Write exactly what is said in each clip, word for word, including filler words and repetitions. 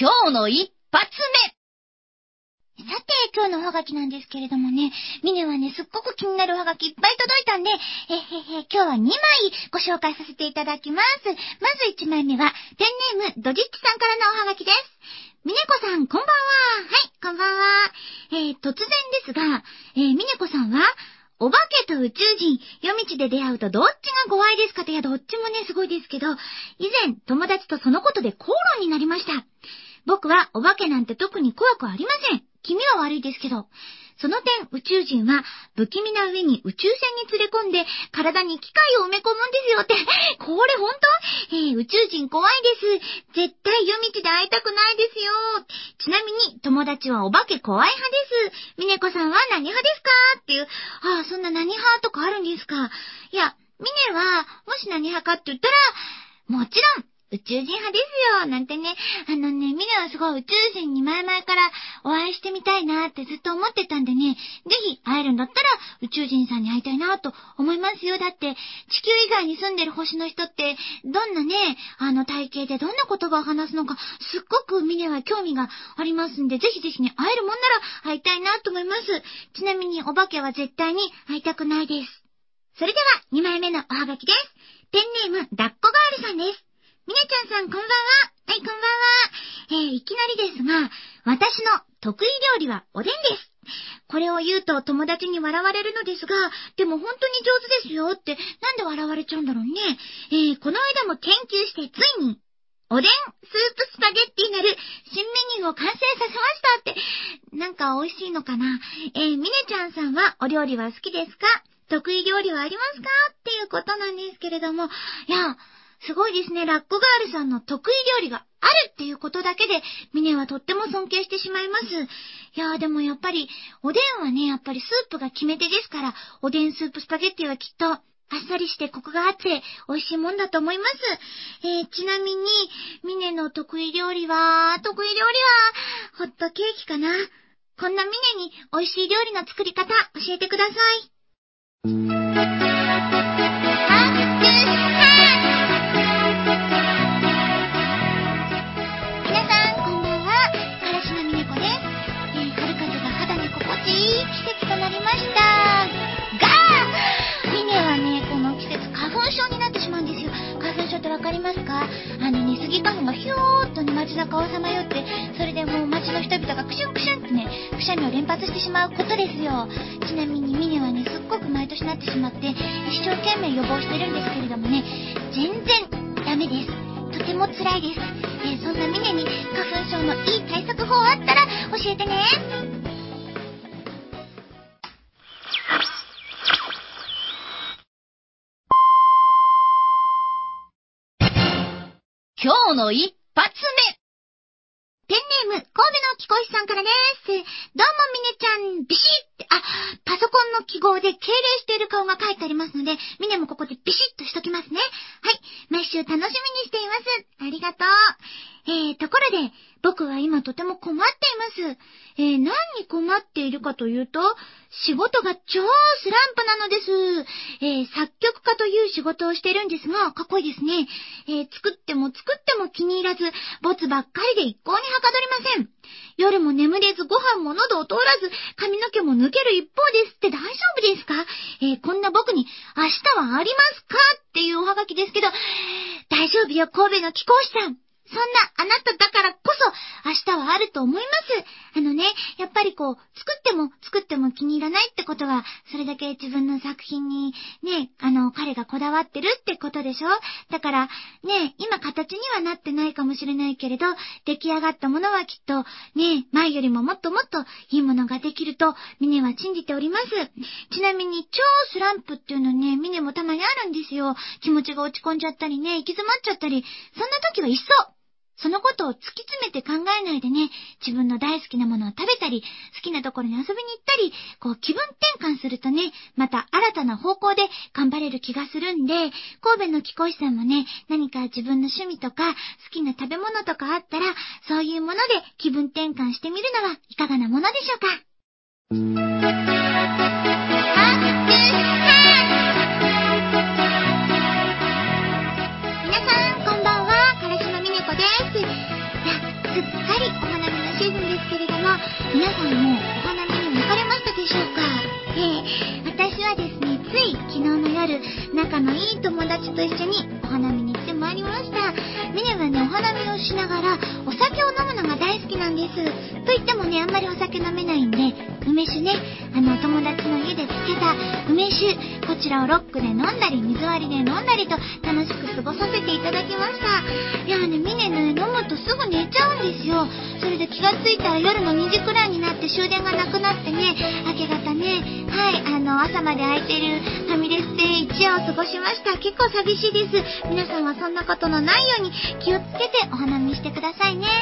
今日の一発目。 さて、今日のおはがきなんですけれどもね、ミネはね、すっごく気になるおはがきいっぱい届いたんで、えへへ、今日はにまいご紹介させていただきます。まずいちまいめは、ペンネーム、ドジッチさんからのおはがきです。ミネコさん、こんばんは。はい、こんばんは。えー、突然ですが、えー、ミネコさんは、お化けと宇宙人、夜道で出会うとどっちがご愛ですかって、いや、どっちもね、すごいですけど、以前、友達とそのことで口論になりました。僕はお化けなんて特に怖くありません。気味は悪いですけど。その点、宇宙人は不気味な上に宇宙船に連れ込んで体に機械を埋め込むんですよって。これ本当？えー、宇宙人怖いです。絶対夜道で会いたくないですよ。ちなみに友達はお化け怖い派です。ミネコさんは何派ですかっていう。ああ、そんな何派とかあるんですか。いや、ミネはもし何派かって言ったら、もちろん宇宙人派ですよ、なんてね。あのね、ミネはすごい宇宙人に前々からお会いしてみたいなってずっと思ってたんでね、ぜひ会えるんだったら宇宙人さんに会いたいなと思いますよ。だって、地球以外に住んでる星の人って、どんなね、あの体型でどんな言葉を話すのか、すっごくミネは興味がありますんで、ぜひぜひね、会えるもんなら会いたいなと思います。ちなみにお化けは絶対に会いたくないです。それでは、にまいめのおはがきです。ペンネーム、ダッコガールさんです。ミネちゃんさん、こんばんは。はい、こんばんは。えー、いきなりですが、私の得意料理はおでんです。これを言うと友達に笑われるのですが、でも本当に上手ですよって、なんで笑われちゃうんだろうね。えー、この間も研究してついに、おでんスープスパゲッティなる新メニューを完成させましたって、なんか美味しいのかな。えー、ミネちゃんさんはお料理は好きですか？得意料理はありますか？っていうことなんですけれども、いや、すごいですね。ラッコガールさんの得意料理があるっていうことだけで、ミネはとっても尊敬してしまいます。いやーでもやっぱり、おでんはね、やっぱりスープが決め手ですから、おでんスープスパゲッティはきっと、あっさりしてコクがあって美味しいもんだと思います。えー、ちなみに、ミネの得意料理は、得意料理は、ホットケーキかな。こんなミネに美味しい料理の作り方教えてください。季節となりましたが、ミネはね、この季節花粉症になってしまうんですよ。花粉症ってわかりますか？あのね、スギ花粉がひょーっとね、街中をさまよって、それでもう街の人々がクシュンクシュンってね、くしゃみを連発してしまうことですよ。ちなみにミネはね、すっごく毎年なってしまって、一生懸命予防してるんですけれどもね、全然ダメです。とても辛いです。えー、そんなミネに花粉症のいい対策法あったら教えてね。 今日の一発目。 ペンネーム、神戸の貴公子さんからです。どうもミネちゃん、ビシッって、あ、パソコンの記号で敬礼している顔が書いてありますので、ミネもここでビシッとしときますね。はい、毎週楽しみにしています。ありがとう。えー、ところで、僕は今とても困っています。えー、何に困っているかというと、仕事が超スランプなのです。えー、作曲家という仕事をしているんですが、かっこいいですね。えー、作っても作っても気に入らず、ボツばっかりで一向にはかどりません。夜も眠れず、ご飯も喉を通らず、髪の毛も抜ける一方ですって大丈夫ですか？えー、こんな僕に明日はありますか？っていうおはがきですけど、大丈夫よ、神戸の貴公子さん。そんなあなただからこそ明日はあると思います。あのね、やっぱりこう、作っても作っても気に入らないってことは、それだけ自分の作品にね、あの、彼がこだわってるってことでしょ？だから、ね、今形にはなってないかもしれないけれど、出来上がったものはきっと、ね、前よりももっともっといいものができると、ミネは信じております。ちなみに、超スランプっていうのね、ミネもたまにあるんですよ。気持ちが落ち込んじゃったりね、行き詰まっちゃったり、そんな時はいっそそのことを突き詰めて考えないでね、自分の大好きなものを食べたり、好きなところに遊びに行ったり、こう気分転換するとね、また新たな方向で頑張れる気がするんで、神戸の貴公子さんもね、何か自分の趣味とか、好きな食べ物とかあったら、そういうもので気分転換してみるのはいかがなものでしょうか。皆さん、こんばんは。からしのみねこです。いや、すっかシーズンですけれども、皆さんもお花見にも行かれましたでしょうか？えー、私はですね、つい昨日の夜、仲のいい友達と一緒にお花見に行ってまいりました。ミネはね、お花見をしながらお酒を飲むのが大好きなんです。と言ってもね、あんまりお酒飲めないんで、梅酒ね、あの友達の家で漬けた梅酒、こちらをロックで飲んだり水割りで飲んだりと楽しく過ごさせていただきました。いやね、ミネね、飲むとすぐ寝ちゃうんですよ。それで気がついたら夜のにじくらいになって終電がなくなってね、明け方ね、はい、あの朝まで空いてるファミレスで一夜を過ごしました。結構寂しいです。皆さんはそんなことのないように気をつけてお花見してくださいね。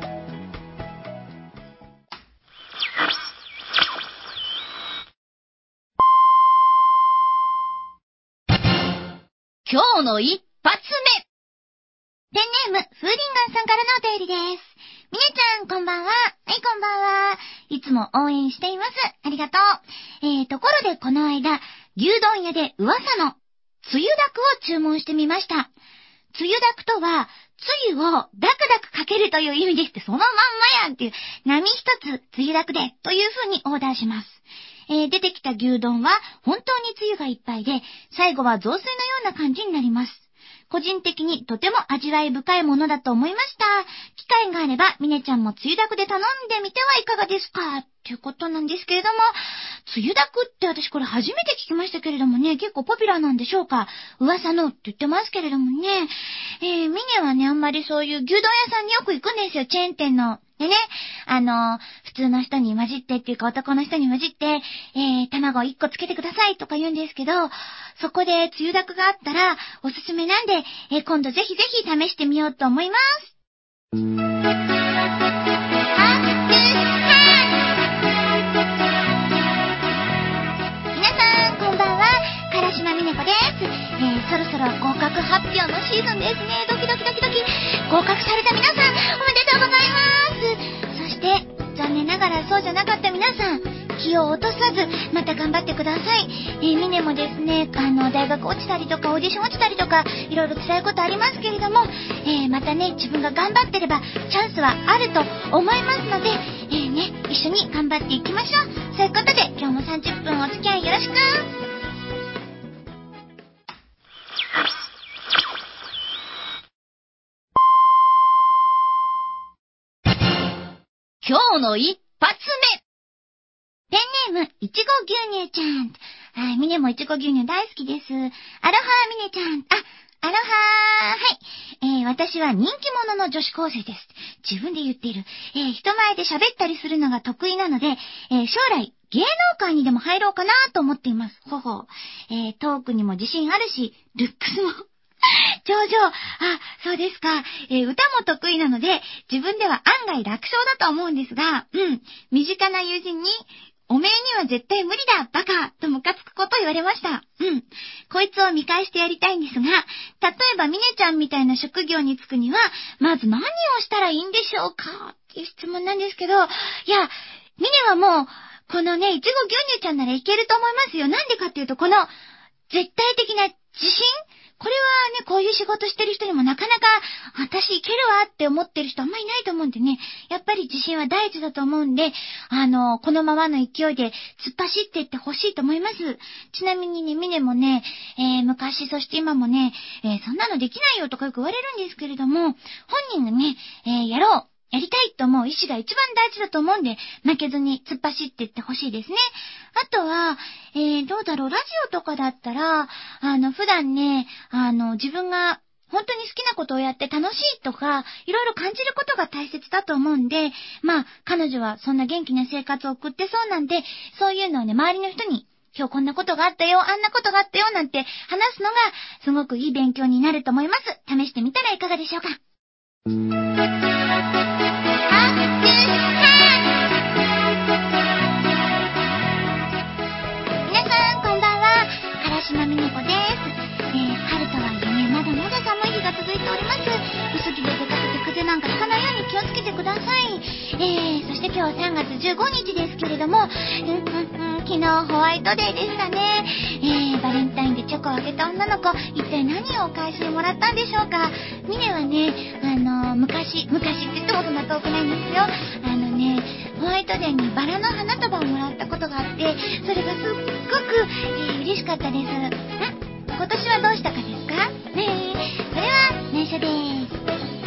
今日の一発目。 ペンネーム、フーリンガンさんからのお便りです。ミネちゃん、こんばんは。はい、こんばんは。いつも応援しています。ありがとう。えー、ところでこの間、牛丼屋で噂の、つゆだくを注文してみました。つゆだくとは、つゆをダクダクかけるという意味ですって、そのまんまやんっていう、波一つつゆだくでという風にオーダーします。えー、出てきた牛丼は本当につゆがいっぱいで、最後は雑炊のような感じになります。個人的にとても味わい深いものだと思いました。機会があれば、ミネちゃんもつゆだくで頼んでみてはいかがですかということなんですけれども、つゆだくって私これ初めて聞きましたけれどもね、結構ポピュラーなんでしょうか？噂のって言ってますけれどもね、えー、ミネはね、あんまりそういう牛丼屋さんによく行くんですよ、チェーン店の。でね、あの、普通の人に混じってっていうか男の人に混じって、えー、卵いっこつけてくださいとか言うんですけど、そこでつゆだくがあったらおすすめなんで、えー、今度ぜひぜひ試してみようと思います。唐島ミネコです。えー、そろそろ合格発表のシーズンですね。ドキドキドキドキ。合格された皆さん、おめでとうございます。そして、残念ながらそうじゃなかった皆さん、気を落とさず、また頑張ってください。えー、ミネもですね、あの、大学落ちたりとか、オーディション落ちたりとか、いろいろ辛いことありますけれども、えー、またね、自分が頑張ってれば、チャンスはあると思いますので、えー、ね、一緒に頑張っていきましょう。そういうことで、今日もさんじゅっぷんお付き合いよろしく。 今日の一発目。 ペンネーム、いちご牛乳ちゃん。はい、ミネもいちご牛乳大好きです。アロハミネちゃん。あ、アロハー。はい。えー、私は人気者の女子高生です。自分で言っている。えー、人前で喋ったりするのが得意なので、えー、将来、芸能界にでも入ろうかなと思っています。ほほ。えー、トークにも自信あるし、ルックスも。上々。あ、そうですか。えー、歌も得意なので、自分では案外楽勝だと思うんですが、うん。身近な友人に、おめえには絶対無理だ、バカとムカつくこと言われました。うん。こいつを見返してやりたいんですが、例えばミネちゃんみたいな職業に就くには、まず何をしたらいいんでしょうかっていう質問なんですけど、いや、ミネはもう、このね、いちご牛乳ちゃんならいけると思いますよ。なんでかっていうと、この、絶対的な自信？これはね、こういう仕事してる人にもなかなか、私いけるわって思ってる人あんまりいないと思うんでね、やっぱり自信は第一だと思うんで、あの、このままの勢いで突っ走っていってほしいと思います。ちなみにね、ミネもね、えー、昔、そして今もね、えー、そんなのできないよとかよく言われるんですけれども、本人がね、えー、やろう。やりたいと思う意志が一番大事だと思うんで、負けずに突っ走っていってほしいですね。あとは、えー、どうだろう、ラジオとかだったら、あの、普段ね、あの、自分が本当に好きなことをやって楽しいとか、いろいろ感じることが大切だと思うんで、まあ、彼女はそんな元気な生活を送ってそうなんで、そういうのをね、周りの人に、今日こんなことがあったよ、あんなことがあったよ、なんて話すのが、すごくいい勉強になると思います。試してみたらいかがでしょうか。唐島ミネコです。えー、春とはいえね、まだまだ寒い日が続いております。薄着で出かけて風邪なんかひかないように気をつけてください。えー、そして今日はさんがつじゅうごにちですけれども、うんうんうん、昨日ホワイトデーでしたね。えー、バレンタインでチョコをあげた女の子、一体何をお返しにもらったんでしょうか。ミネはね、あのー、昔、昔って言ってもそんな遠くないんですよ。あのね、ホワイトデーにバラの花束をもらったことがあって、それがすっごく、えー、嬉しかったです。ん？今年はどうしたかですか？ねえ、それは内緒です。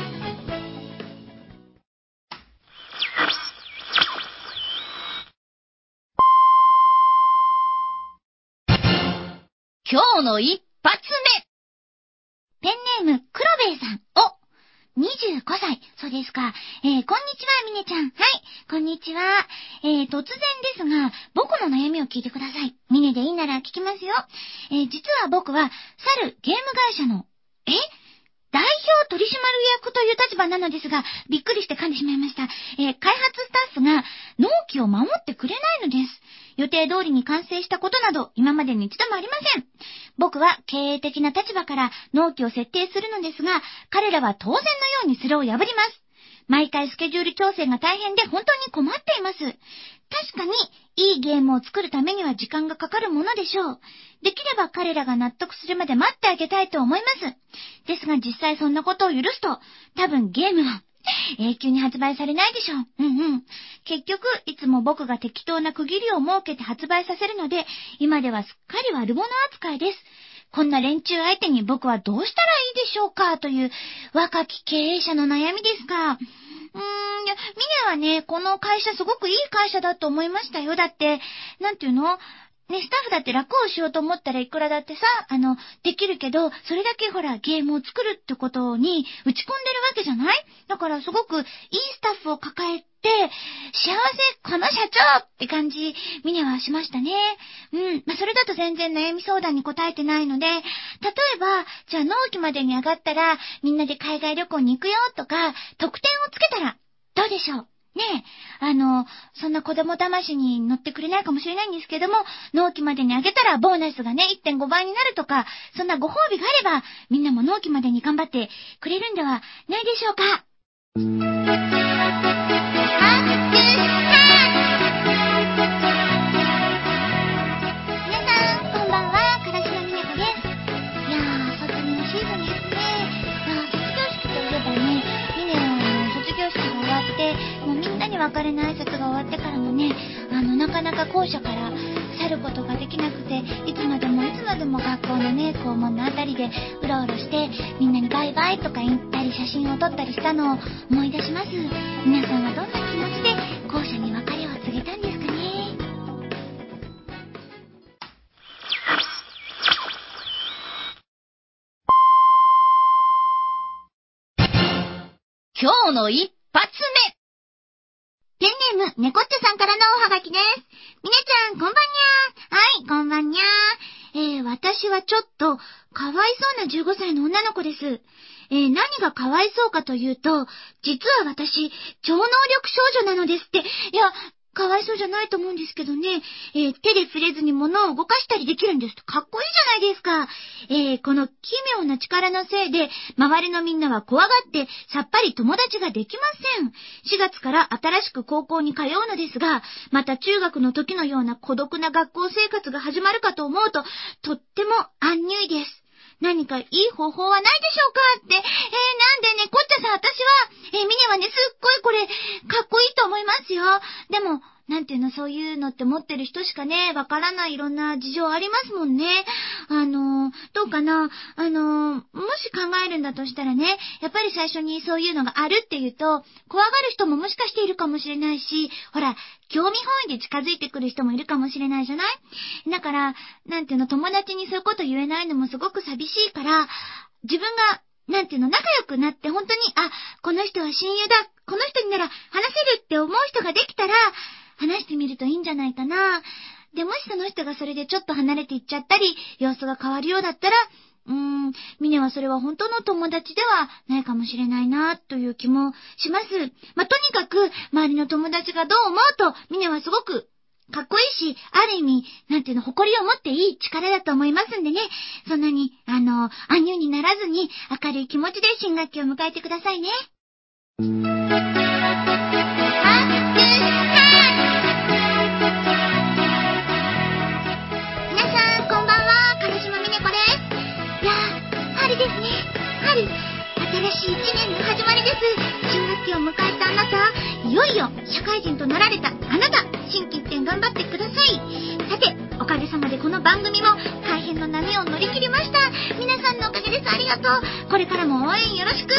今日の一発目。ペンネーム、黒兵衛さん。おにじゅうごさい。そうですか。えー、こんにちは、みねちゃん。はい、こんにちは。えー、突然ですが、僕の悩みを聞いてください。みねでいいなら聞きますよ。えー、実は僕は、去るゲーム会社の、え代表取締役という立場なのですが、びっくりして噛んでしまいました。えー、開発スタッフが納期を守ってくれないのです。予定通りに完成したことなど今までに一度もありません。僕は経営的な立場から納期を設定するのですが、彼らは当然のようにそれを破ります。毎回スケジュール調整が大変で本当に困っています。確かにいいゲームを作るためには時間がかかるものでしょう。できれば彼らが納得するまで待ってあげたいと思います。ですが実際そんなことを許すと、多分ゲームは永久に発売されないでしょう。うんうん。結局、いつも僕が適当な区切りを設けて発売させるので、今ではすっかり悪者扱いです。こんな連中相手に僕はどうしたらいいでしょうかという若き経営者の悩みですが、うーん、ミネはね、この会社すごくいい会社だと思いましたよ。だって、なんていうの？ね、スタッフだって楽をしようと思ったらいくらだってさ、あの、できるけど、それだけほら、ゲームを作るってことに打ち込んでるわけじゃない？だからすごくいいスタッフを抱えて、幸せ、この社長って感じ、ミネはしましたね。うん。まあ、それだと全然悩み相談に答えてないので、例えば、じゃあ納期までに上がったら、みんなで海外旅行に行くよとか、特典をつけたら、どうでしょう？ねえ、あの、そんな子供騙しに乗ってくれないかもしれないんですけども、納期までに上げたらボーナスがね、いってんごばいになるとか、そんなご褒美があれば、みんなも納期までに頑張ってくれるんではないでしょうか。皆さん、こんばんは、からしのみねこです。いやー、卒業シーズンですね。いやー、卒業式といえばね、ミネは卒業式が終わって、もうみんなに別れの挨拶が終わってからもね、あの、なかなか校舎から去ることができなくて、いつまでもいつまでも学校のね、校門のあたりでうろうろして、みんなにバイバイとか言ったり写真を撮ったりしたのを思い出します。皆さんはどんな気持ちで校舎に別れを告げたんですかね。 今日の一発目。ペンネーム、猫っちゃさんからのおはがきです。みねちゃん、こんばんにゃー。はい、こんばんにゃー。えー、私はちょっと、かわいそうなじゅうごさいの女の子です。えー、何がかわいそうかというと、実は私、超能力少女なのですって。いや、かわいそうじゃないと思うんですけどね。えー、手で触れずに物を動かしたりできるんですとかっこいいじゃないですか。えー、この奇妙な力のせいで、周りのみんなは怖がってさっぱり友達ができません。しがつから新しく高校に通うのですが、また中学の時のような孤独な学校生活が始まるかと思うと、とってもアンニュイです。何かいい方法はないでしょうかって。えー、なんでね、こっちゃさん、私は、えー、ミネはね、すっごいこれ、かっこいいと思いますよ。でも、なんていうの、そういうのって持ってる人しかね、わからないいろんな事情ありますもんね。あの、どうかな、あの、もし考えるんだとしたらね、やっぱり最初にそういうのがあるっていうと、怖がる人ももしかしているかもしれないし、ほら、興味本位で近づいてくる人もいるかもしれないじゃない？だから、なんていうの、友達にそういうこと言えないのもすごく寂しいから、自分が、なんていうの、仲良くなって本当に、あ、この人は親友だ、この人になら話せるって思う人ができたら、話してみるといいんじゃないかな。で、もしその人がそれでちょっと離れていっちゃったり、様子が変わるようだったら、うーん、ミネはそれは本当の友達ではないかもしれないな、という気もします。まあ、とにかく、周りの友達がどう思うと、ミネはすごくかっこいいし、ある意味、なんていうの、誇りを持っていい力だと思いますんでね。そんなに、あの、アンニュイにならずに、明るい気持ちで新学期を迎えてくださいね。ですね。春、新しい一年の始まりです。新学期を迎えたあなた、いよいよ社会人頑張ってください。さて、おかげさまでこの番組も改編の波を乗り切りました。皆さんのおかげです。ありがとう。これからも応援よろしく。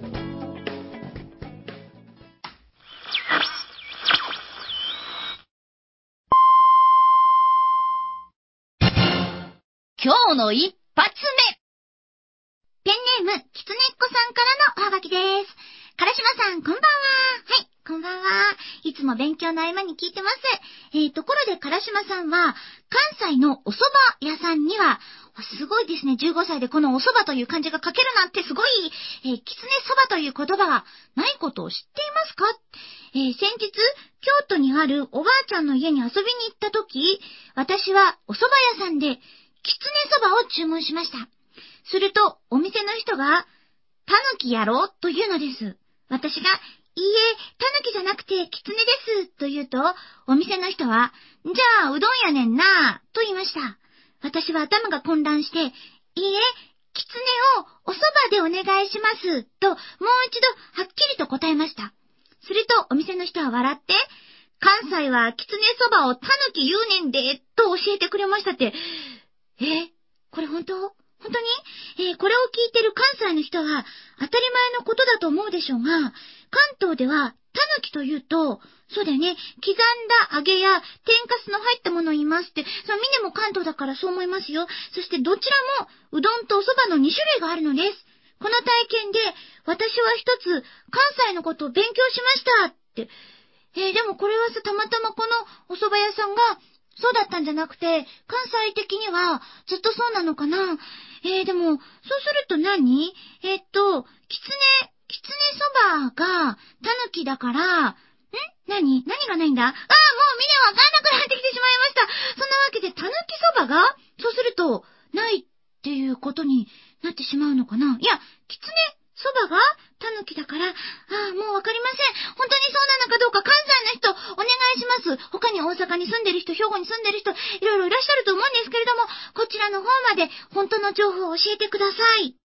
今日の一発目。 ペンネーム、きつねっこさんからのおはがきです。からしまさん、こんばんは。はい、こんばんは。いつも勉強の合間に聞いてます。えー、ところでからしまさんは、関西のお蕎麦屋さんには、すごいですね。じゅうごさいでこのお蕎麦という漢字が書けるなんてすごい、えー、きつねそばという言葉がないことを知っていますか？えー、先日、京都にあるおばあちゃんの家に遊びに行ったとき、私はお蕎麦屋さんで、きつねそばを注文しました。すると、お店の人が、たぬきやろというのです。私が、いいえ、たぬきじゃなくて、きつねです、と言うと、お店の人は、じゃあ、うどんやねんな、と言いました。私は頭が混乱して、いいえ、きつねをお蕎麦でお願いします、と、もう一度、はっきりと答えました。すると、お店の人は笑って、関西はきつねそばをたぬき言うねんで、と教えてくれましたって、え、これ本当？本当に？えー、これを聞いてる関西の人は当たり前のことだと思うでしょうが、関東ではたぬきというと、そうだよね、刻んだ揚げや天かすの入ったものを言いますって、そのみんなも関東だからそう思いますよ。そしてどちらもうどんとお蕎麦のに種類があるのです。この体験で私は一つ関西のことを勉強しましたって。えー、でもこれはさ、たまたまこのお蕎麦屋さんがそうだったんじゃなくて、関西的にはずっとそうなのかな。えー、でも、そうすると何？えー、っと、きつね、きつねそばが、たぬきだから、ん？何？何がないんだ？ああ、もうみんなわかんなくなってきてしまいました。そんなわけで、たぬきそばが、そうすると、ないっていうことになってしまうのかな。いや、きつねそばが、たぬきだから、ああ、もうわかりません。本当にそうなのかどうか関西の人、お願いします。他に大阪に住んでる人、兵庫に住んでる人、いろいろいらっしゃると思うんですけれども、こちらの方まで本当の情報を教えてください。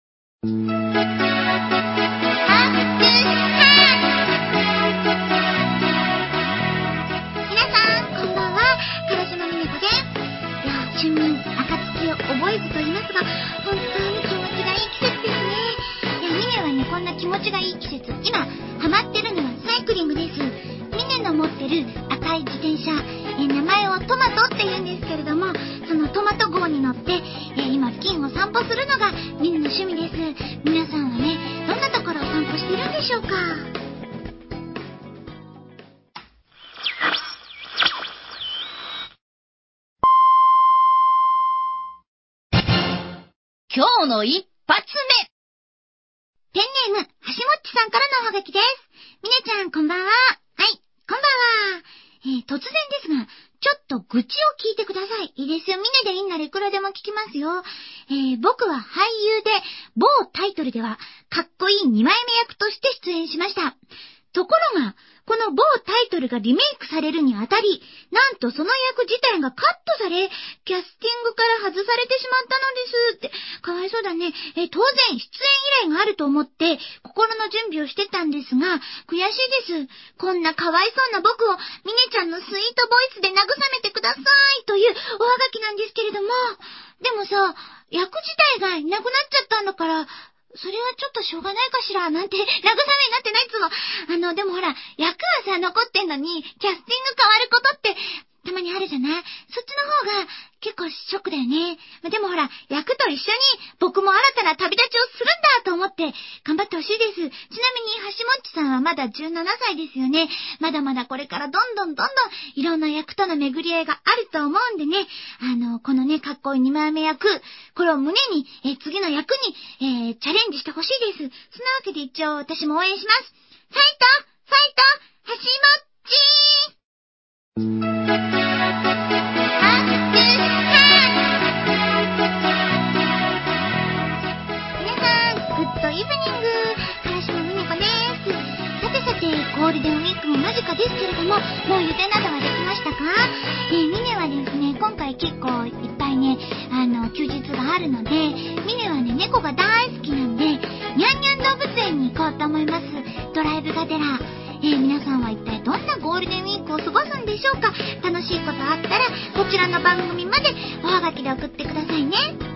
皆さん、こんばんは。からしまみねこです。いや、春眠、暁を覚えずと言いますが、本当に気持ちがいい季節ですね。ミネはね、こんな気持ちがいい季節、今ハマってるのはサイクリングです。ミネの持ってる赤い自転車、えー、名前をトマトって言うんですけれども、そのトマト号に乗って、えー、今付近を散歩するのがミネの趣味です。皆さんはね、どんなところを散歩してるんでしょうか？ 今日の一発目。 ペンネーム、はしもっちさんからのおはがきです。みねちゃん、こんばんは。はい、こんばんは。えー、突然ですが、ちょっと愚痴を聞いてください。いいですよ。みねでいいならいくらでも聞きますよ。えー、僕は俳優で、某タイトルでは、かっこいいにまいめ役として出演しました。ところが、この某タイトルがリメイクされるにあたり、なんとその役自体がカットされ、キャスティングから外されてしまったのですって。かわいそうだね。え当然出演依頼があると思って、心の準備をしてたんですが、悔しいです。こんなかわいそうな僕を、ミネちゃんのスイートボイスで慰めてくださいというおはがきなんですけれども、でもさ、役自体がいなくなっちゃったんだから、それはちょっとしょうがないかしら、なんて、慰めになってないっつうの。あの、でもほら、役はさ、残ってんのに、キャスティング変わることって、たまにあるじゃない？そっちの方が、結構ショックだよね。でもほら、役と一緒に、僕も新たな旅立ちをするんだと思って、頑張ってほしいです。ちなみに、はしもっちさんはまだじゅうななさいですよね。まだまだこれからどんどんどんどん、いろんな役との巡り合いがあると思うんでね、あの、このね、かっこいいにまいめ役、これを胸に、え次の役に、えー、チャレンジしてほしいです。そんなわけで一応私も応援します。ファイトファイトはしもっちーゴールデンウィークも間近ですけれども、もう予定などはできましたか？えー、ミネはですね、今回結構いっぱいね、あの、休日があるので、ミネはね、猫が大好きなんで、ニャンニャン動物園に行こうと思います。ドライブがてら。 えー、皆さんは一体どんなゴールデンウィークを過ごすんでしょうか。楽しいことあったらこちらの番組までおはがきで送ってくださいね。